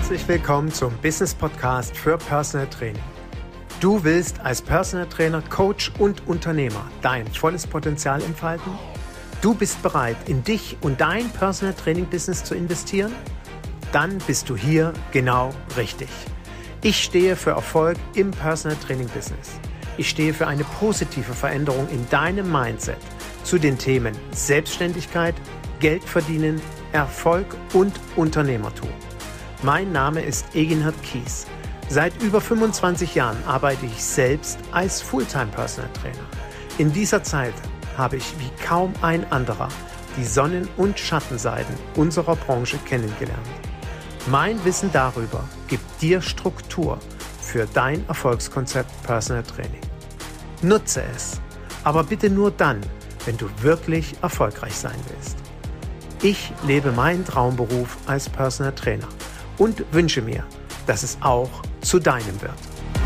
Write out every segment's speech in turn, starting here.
Herzlich willkommen zum Business Podcast für Personal Training. Du willst als Personal Trainer, Coach und Unternehmer dein volles Potenzial entfalten? Du bist bereit, in dich und dein Personal Training Business zu investieren? Dann bist du hier genau richtig. Ich stehe für Erfolg im Personal Training Business. Ich stehe für eine positive Veränderung in deinem Mindset zu den Themen Selbstständigkeit, Geld verdienen, Erfolg und Unternehmertum. Mein Name ist Eginhard Kies. Seit über 25 Jahren arbeite ich selbst als Fulltime-Personal Trainer. In dieser Zeit habe ich wie kaum ein anderer die Sonnen- und Schattenseiten unserer Branche kennengelernt. Mein Wissen darüber gibt dir Struktur für dein Erfolgskonzept Personal Training. Nutze es, aber bitte nur dann, wenn du wirklich erfolgreich sein willst. Ich lebe meinen Traumberuf als Personal Trainer und wünsche mir, dass es auch zu deinem wird.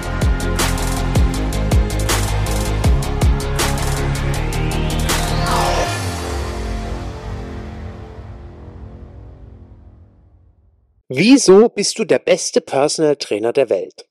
Wieso bist du der beste Personal Trainer der Welt?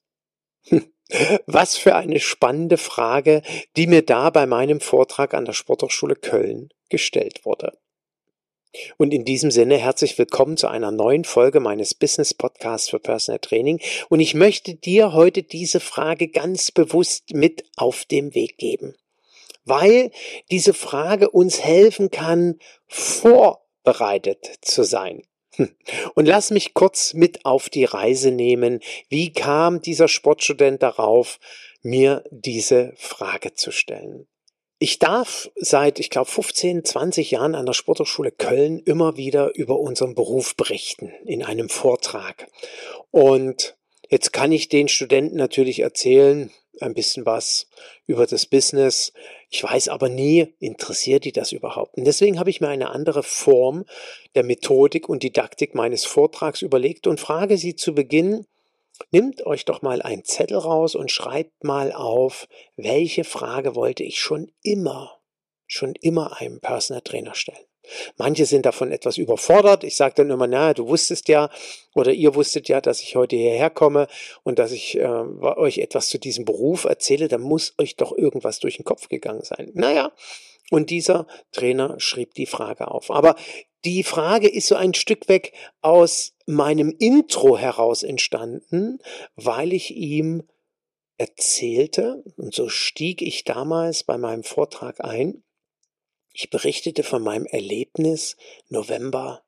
Was für eine spannende Frage, die mir da bei meinem Vortrag an der Sporthochschule Köln gestellt wurde. Und in diesem Sinne herzlich willkommen zu einer neuen Folge meines Business Podcasts für Personal Training. Und ich möchte dir heute diese Frage ganz bewusst mit auf den Weg geben, weil diese Frage uns helfen kann, vorbereitet zu sein. Und lass mich kurz mit auf die Reise nehmen. Wie kam dieser Sportstudent darauf, mir diese Frage zu stellen? Ich darf seit, 15, 20 Jahren an der Sporthochschule Köln immer wieder über unseren Beruf berichten in einem Vortrag. Und jetzt kann ich den Studenten natürlich erzählen, ein bisschen was über das Business. Ich weiß aber nie, interessiert die das überhaupt? Und deswegen habe ich mir eine andere Form der Methodik und Didaktik meines Vortrags überlegt und frage Sie zu Beginn: Nehmt euch doch mal einen Zettel raus und schreibt mal auf, welche Frage wollte ich schon immer einem Personal Trainer stellen. Manche sind davon etwas überfordert. Ich sage dann immer, na, du wusstest ja oder ihr wusstet ja, dass ich heute hierher komme und dass ich euch etwas zu diesem Beruf erzähle. Da muss euch doch irgendwas durch den Kopf gegangen sein. Naja, und dieser Trainer schrieb die Frage auf. Aber die Frage ist so ein Stück weg aus meinem Intro heraus entstanden, weil ich ihm erzählte, und so stieg ich damals bei meinem Vortrag ein, ich berichtete von meinem Erlebnis November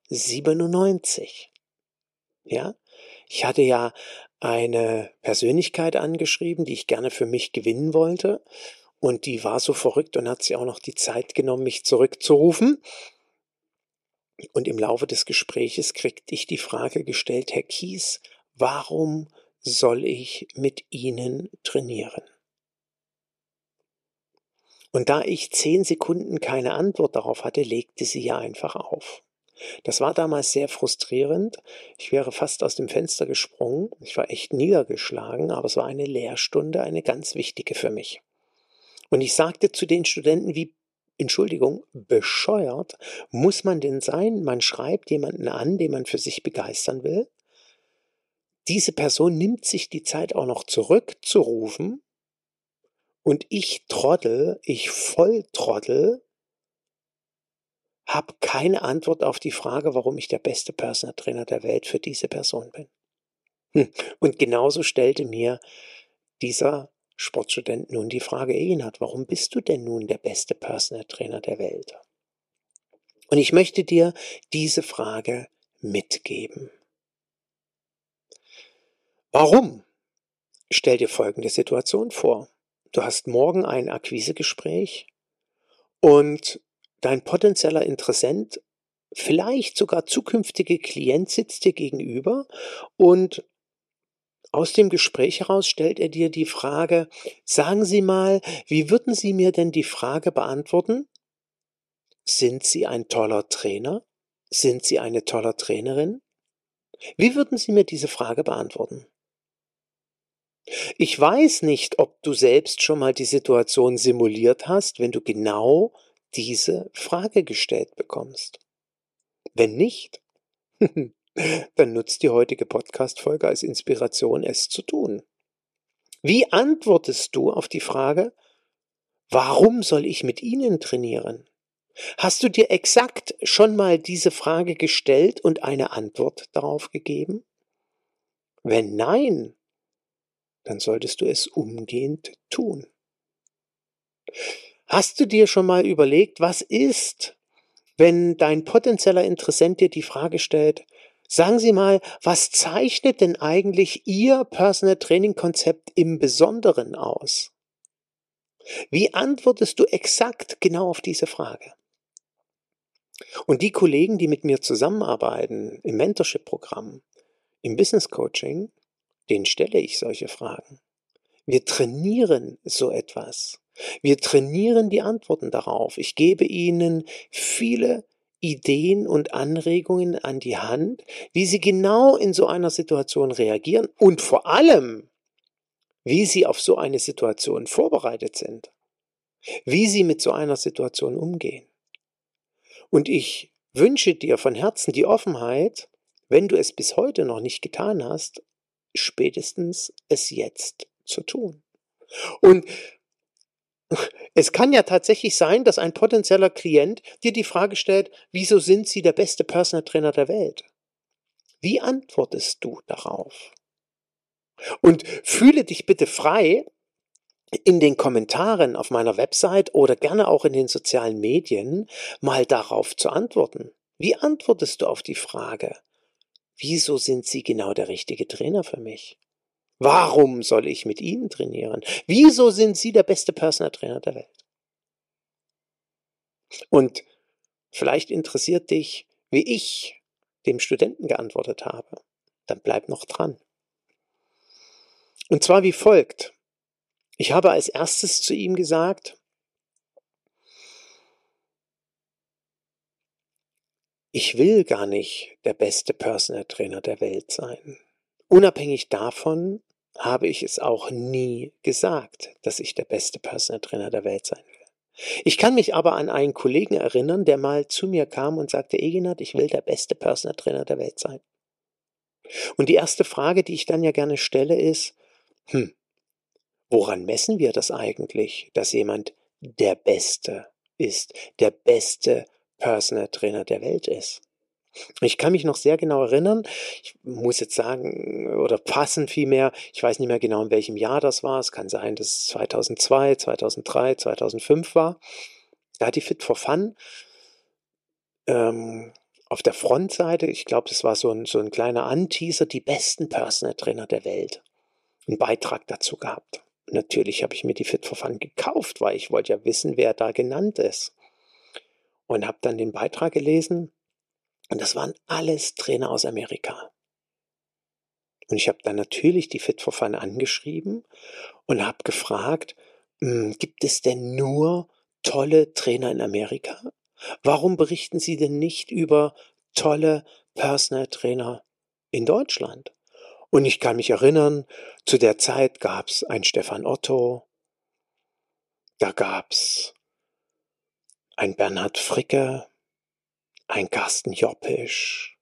97. Ja, ich hatte ja eine Persönlichkeit angeschrieben, die ich gerne für mich gewinnen wollte. Und die war so verrückt und hat sich auch noch die Zeit genommen, mich zurückzurufen. Und im Laufe des Gespräches kriegte ich die Frage gestellt: Herr Kies, warum soll ich mit Ihnen trainieren? Und da ich 10 Sekunden keine Antwort darauf hatte, legte sie ja einfach auf. Das war damals sehr frustrierend. Ich wäre fast aus dem Fenster gesprungen. Ich war echt niedergeschlagen, aber es war eine Lehrstunde, eine ganz wichtige für mich. Und ich sagte zu den Studenten: Wie, Entschuldigung, bescheuert muss man denn sein? Man schreibt jemanden an, den man für sich begeistern will. Diese Person nimmt sich die Zeit auch noch zurückzurufen. Und ich Trottel, ich Volltrottel, habe keine Antwort auf die Frage, warum ich der beste Personal Trainer der Welt für diese Person bin. Und genauso stellte mir dieser Sportstudent nun die Frage: Eginhard, warum bist du denn nun der beste Personal Trainer der Welt? Und ich möchte dir diese Frage mitgeben. Warum? Stell dir folgende Situation vor. Du hast morgen ein Akquisegespräch und dein potenzieller Interessent, vielleicht sogar zukünftige Klient, sitzt dir gegenüber und aus dem Gespräch heraus stellt er dir die Frage: Sagen Sie mal, wie würden Sie mir denn die Frage beantworten? Sind Sie ein toller Trainer? Sind Sie eine tolle Trainerin? Wie würden Sie mir diese Frage beantworten? Ich weiß nicht, ob du selbst schon mal die Situation simuliert hast, wenn du genau diese Frage gestellt bekommst. Wenn nicht, Dann nutzt die heutige Podcast-Folge als Inspiration, es zu tun. Wie antwortest du auf die Frage, warum soll ich mit Ihnen trainieren? Hast du dir exakt schon mal diese Frage gestellt und eine Antwort darauf gegeben? Wenn nein, dann solltest du es umgehend tun. Hast du dir schon mal überlegt, was ist, wenn dein potenzieller Interessent dir die Frage stellt, sagen Sie mal, was zeichnet denn eigentlich Ihr Personal Training Konzept im Besonderen aus? Wie antwortest du exakt genau auf diese Frage? Und die Kollegen, die mit mir zusammenarbeiten im Mentorship-Programm, im Business Coaching, denen stelle ich solche Fragen. Wir trainieren so etwas. Wir trainieren die Antworten darauf. Ich gebe Ihnen viele Ideen und Anregungen an die Hand, wie Sie genau in so einer Situation reagieren und vor allem, wie Sie auf so eine Situation vorbereitet sind, wie Sie mit so einer Situation umgehen. Und ich wünsche dir von Herzen die Offenheit, wenn du es bis heute noch nicht getan hast, spätestens es jetzt zu tun. Und es kann ja tatsächlich sein, dass ein potenzieller Klient dir die Frage stellt, wieso sind Sie der beste Personal Trainer der Welt? Wie antwortest du darauf? Und fühle dich bitte frei, in den Kommentaren auf meiner Website oder gerne auch in den sozialen Medien mal darauf zu antworten. Wie antwortest du auf die Frage, wieso sind Sie genau der richtige Trainer für mich? Warum soll ich mit Ihnen trainieren? Wieso sind Sie der beste Personal Trainer der Welt? Und vielleicht interessiert dich, wie ich dem Studenten geantwortet habe. Dann bleib noch dran. Und zwar wie folgt. Ich habe als erstes zu ihm gesagt, ich will gar nicht der beste Personal Trainer der Welt sein. Unabhängig davon habe ich es auch nie gesagt, dass ich der beste Personal Trainer der Welt sein will. Ich kann mich aber an einen Kollegen erinnern, der mal zu mir kam und sagte, Eginat, ich will der beste Personal Trainer der Welt sein. Und die erste Frage, die ich dann ja gerne stelle, ist, woran messen wir das eigentlich, dass jemand der Beste ist, der beste Personal Trainer der Welt ist? Ich kann mich noch sehr genau erinnern, ich muss jetzt sagen, oder passen vielmehr, ich weiß nicht mehr genau, in welchem Jahr das war. Es kann sein, dass es 2002, 2003, 2005 war. Da hat die Fit for Fun auf der Frontseite, ich glaube, das war so ein kleiner Anteaser, die besten Personal Trainer der Welt, einen Beitrag dazu gehabt. Natürlich habe ich mir die Fit for Fun gekauft, weil ich wollte ja wissen, wer da genannt ist. Und habe dann den Beitrag gelesen. Und das waren alles Trainer aus Amerika. Und ich habe dann natürlich die Fit for Fun angeschrieben und habe gefragt, gibt es denn nur tolle Trainer in Amerika? Warum berichten Sie denn nicht über tolle Personal Trainer in Deutschland? Und ich kann mich erinnern, zu der Zeit gab es einen Stefan Otto, da gab es einen Bernhard Fricke, ein Carsten Joppisch,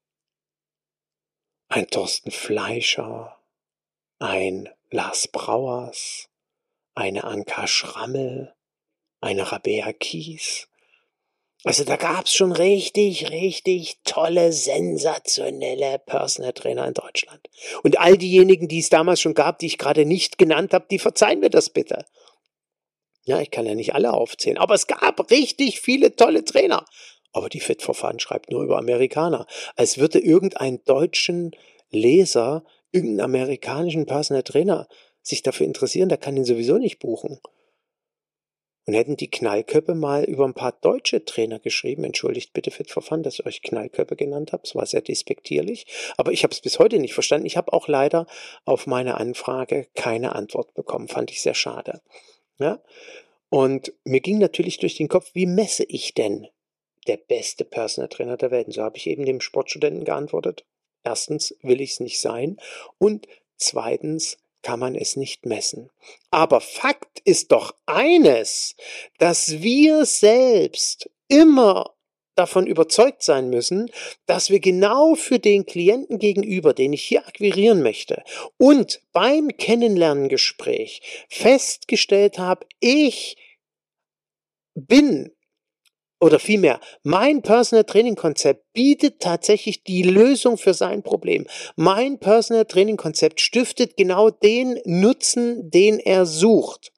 ein Thorsten Fleischer, ein Lars Brauers, eine Anka Schrammel, eine Rabea Kies. Also da gab's schon richtig, richtig tolle, sensationelle Personal Trainer in Deutschland. Und all diejenigen, die es damals schon gab, die ich gerade nicht genannt habe, die verzeihen mir das bitte. Ja, ich kann ja nicht alle aufzählen, aber es gab richtig viele tolle Trainer. Aber die Fit for Fun schreibt nur über Amerikaner. Als würde irgendein deutschen Leser, irgendeinen amerikanischen Personal Trainer sich dafür interessieren, der kann ihn sowieso nicht buchen. Und hätten die Knallköppe mal über ein paar deutsche Trainer geschrieben, entschuldigt bitte Fit for Fun, dass ich euch Knallköppe genannt habe, es war sehr despektierlich, aber ich habe es bis heute nicht verstanden. Ich habe auch leider auf meine Anfrage keine Antwort bekommen, fand ich sehr schade. Ja? Und mir ging natürlich durch den Kopf, wie messe ich denn der beste Personal Trainer der Welt? Und so habe ich eben dem Sportstudenten geantwortet. Erstens will ich es nicht sein und zweitens kann man es nicht messen. Aber Fakt ist doch eines, dass wir selbst immer davon überzeugt sein müssen, dass wir genau für den Klienten gegenüber, den ich hier akquirieren möchte, und beim Kennenlerngespräch festgestellt habe, ich bin oder vielmehr, mein Personal Training Konzept bietet tatsächlich die Lösung für sein Problem. Mein Personal Training Konzept stiftet genau den Nutzen, den er sucht.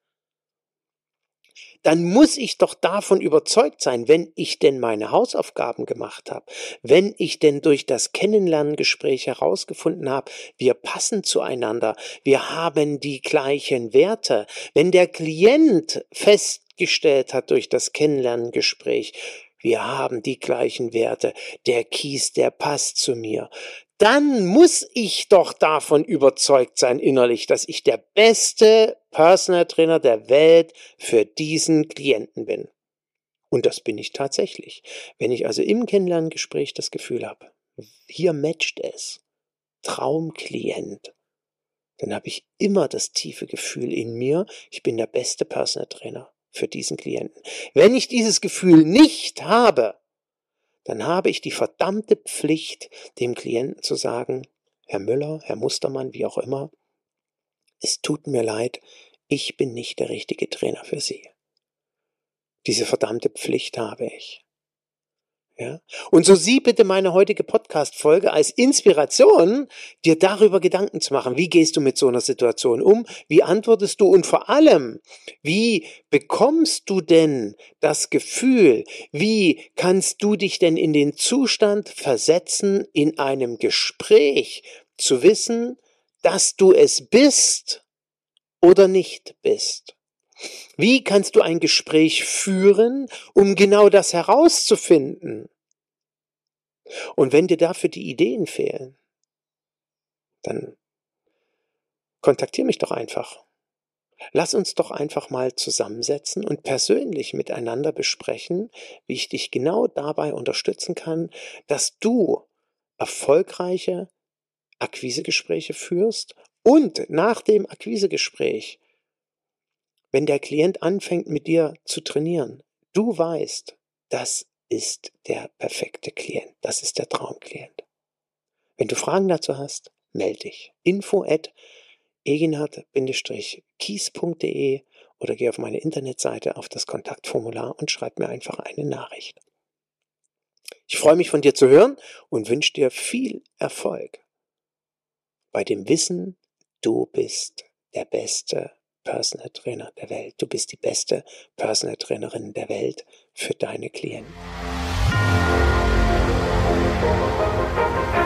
Dann muss ich doch davon überzeugt sein, wenn ich denn meine Hausaufgaben gemacht habe, wenn ich denn durch das Kennenlerngespräch herausgefunden habe, wir passen zueinander, wir haben die gleichen Werte, wenn der Klient festgestellt hat durch das Kennenlerngespräch, wir haben die gleichen Werte, der Kies, der passt zu mir, dann muss ich doch davon überzeugt sein innerlich, dass ich der beste Personal Trainer der Welt für diesen Klienten bin. Und das bin ich tatsächlich. Wenn ich also im Kennenlerngespräch das Gefühl habe, hier matcht es, Traumklient, dann habe ich immer das tiefe Gefühl in mir, ich bin der beste Personal Trainer für diesen Klienten. Wenn ich dieses Gefühl nicht habe, dann habe ich die verdammte Pflicht, dem Klienten zu sagen, Herr Müller, Herr Mustermann, wie auch immer, es tut mir leid, ich bin nicht der richtige Trainer für Sie. Diese verdammte Pflicht habe ich. Ja? Und so sieh bitte meine heutige Podcast-Folge als Inspiration, dir darüber Gedanken zu machen. Wie gehst du mit so einer Situation um? Wie antwortest du? Und vor allem, wie bekommst du denn das Gefühl? Wie kannst du dich denn in den Zustand versetzen, in einem Gespräch zu wissen, dass du es bist oder nicht bist? Wie kannst du ein Gespräch führen, um genau das herauszufinden? Und wenn dir dafür die Ideen fehlen, dann kontaktiere mich doch einfach. Lass uns doch einfach mal zusammensetzen und persönlich miteinander besprechen, wie ich dich genau dabei unterstützen kann, dass du erfolgreiche Akquisegespräche führst und nach dem Akquisegespräch, wenn der Klient anfängt mit dir zu trainieren, du weißt, das ist der perfekte Klient, das ist der Traumklient. Wenn du Fragen dazu hast, melde dich. info@eginhard-kies.de oder geh auf meine Internetseite auf das Kontaktformular und schreib mir einfach eine Nachricht. Ich freue mich, von dir zu hören und wünsche dir viel Erfolg bei dem Wissen, du bist der beste Personal Trainer der Welt. Du bist die beste Personal Trainerin der Welt für deine Klienten.